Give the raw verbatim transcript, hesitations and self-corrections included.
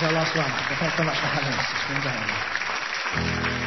is our last one. So thanks so much for having us. It's been great.